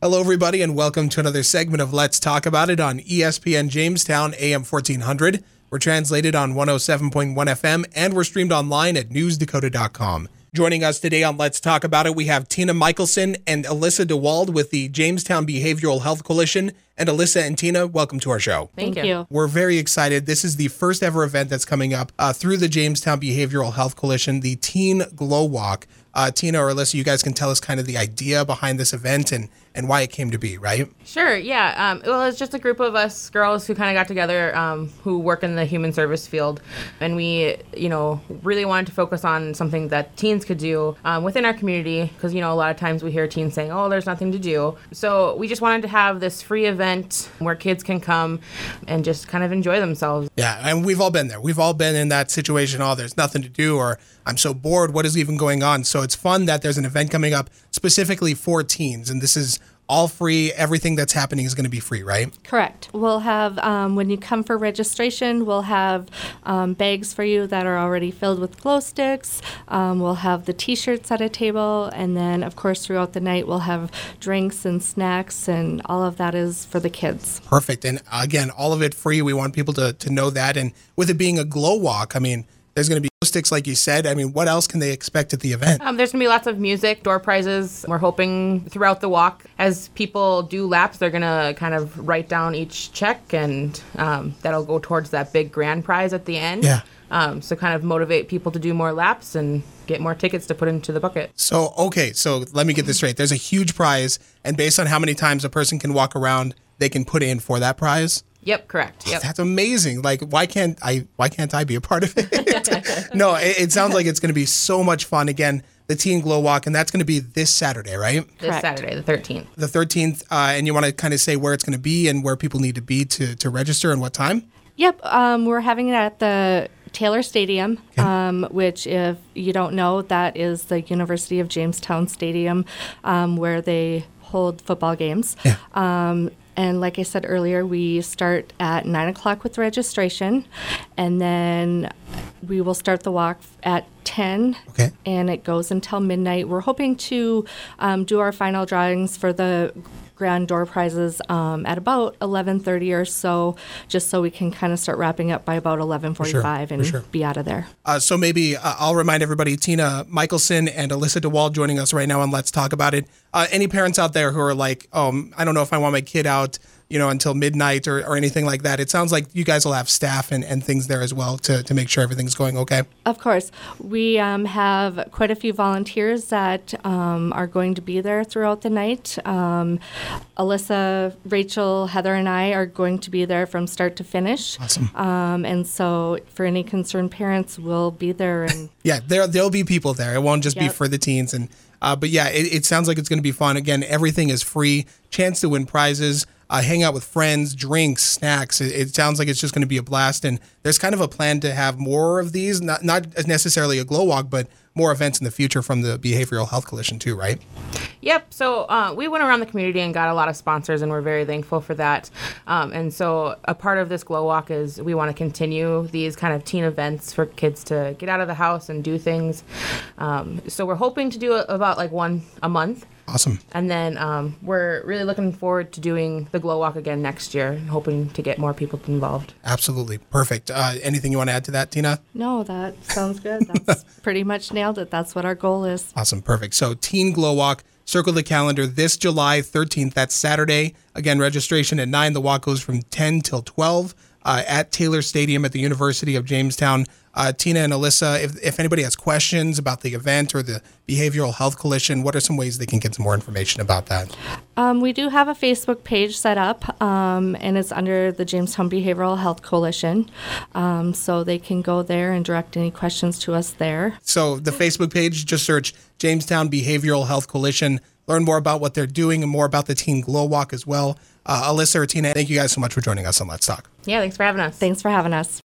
Hello, everybody, and welcome to another segment of Let's Talk About It on ESPN Jamestown, AM 1400. We're translated on 107.1 FM, and we're streamed online at newsdakota.com. Joining us today on Let's Talk About It, we have Tina Michelson and Alyssa DeWald with the Jamestown Behavioral Health Coalition. And Alyssa and Tina, welcome to our show. Thank you. We're very excited. This is the first ever event that's coming up through the Jamestown Behavioral Health Coalition, the Teen Glow Walk. Tina or Alyssa, you guys can tell us kind of the idea behind this event and why it came to be, right? Sure, yeah. Well, it's just a group of us girls who kind of got together who work in the human service field. And we, really wanted to focus on something that teens could do within our community because, a lot of times we hear teens saying, oh, there's nothing to do. So we just wanted to have this free event where kids can come and just kind of enjoy themselves. Yeah, and we've all been there. We've all been in that situation, oh, there's nothing to do, or I'm so bored, what is even going on? So it's fun that there's an event coming up specifically for teens, and this is all free. Everything that's happening is going to be free, right? Correct. We'll have, when you come for registration, we'll have bags for you that are already filled with glow sticks. We'll have the T-shirts at a table, and then, of course, throughout the night, we'll have drinks and snacks, and all of that is for the kids. Perfect. And again, all of it free. We want people to know that. And with it being a glow walk, there's going to be glow sticks, like you said. What else can they expect at the event? There's going to be lots of music, door prizes. We're hoping throughout the walk, as people do laps, they're going to kind of write down each check, and that'll go towards that big grand prize at the end. Yeah. So kind of motivate people to do more laps and get more tickets to put into the bucket. So let me get this straight. There's a huge prize, and based on how many times a person can walk around, they can put in for that prize? Yep, correct. Yep. That's amazing. Like, why can't I be a part of it? No, it sounds like it's going to be so much fun. Again, the Teen Glow Walk, and that's going to be this Saturday, right? This Saturday, the 13th. The 13th, and you want to kind of say where it's going to be and where people need to be to register and what time? Yep, we're having it at the Taylor Stadium, okay. Which, if you don't know, that is the University of Jamestown Stadium where they hold football games. Yeah. And like I said earlier, we start at 9 o'clock with registration, and then we will start the walk at 10, okay. And it goes until midnight. We're hoping to do our final drawings for the grand door prizes at about 11:30 or so, just so we can kind of start wrapping up by about 11:45 and be out of there. So maybe I'll remind everybody, Tina Michelson and Alyssa DeWald joining us right now on Let's Talk About It. Any parents out there who are like, I don't know if I want my kid out until midnight or anything like that. It sounds like you guys will have staff and things there as well to make sure everything's going okay. Of course. We have quite a few volunteers that are going to be there throughout the night. Alyssa, Rachel, Heather, and I are going to be there from start to finish. Awesome. And so for any concerned parents, we'll be there. And yeah, there'll be people there. It won't just be for the teens. But yeah, it sounds like it's going to be fun. Again, everything is free. Chance to win prizes. Hang out with friends, drinks, snacks. It sounds like it's just going to be a blast. And there's kind of a plan to have more of these, not necessarily a glow walk, but more events in the future from the Behavioral Health Coalition too, right? Yep. So we went around the community and got a lot of sponsors, and we're very thankful for that. And so a part of this glow walk is we want to continue these kind of teen events for kids to get out of the house and do things. So we're hoping to do about like one a month. Awesome. And then we're really looking forward to doing the Glow Walk again next year, hoping to get more people involved. Absolutely. Perfect. Anything you want to add to that, Tina? No, that sounds good. That's pretty much nailed it. That's what our goal is. Awesome. Perfect. So Teen Glow Walk, circle the calendar this July 13th. That's Saturday. Again, registration at 9. The walk goes from 10 till 12 at Taylor Stadium at the University of Jamestown. Tina and Alyssa, if anybody has questions about the event or the Behavioral Health Coalition, what are some ways they can get some more information about that? We do have a Facebook page set up, and it's under the Jamestown Behavioral Health Coalition. So they can go there and direct any questions to us there. So the Facebook page, just search Jamestown Behavioral Health Coalition. Learn more about what they're doing and more about the Teen Glow Walk as well. Alyssa or Tina, thank you guys so much for joining us on Let's Talk. Yeah, thanks for having us. Thanks for having us.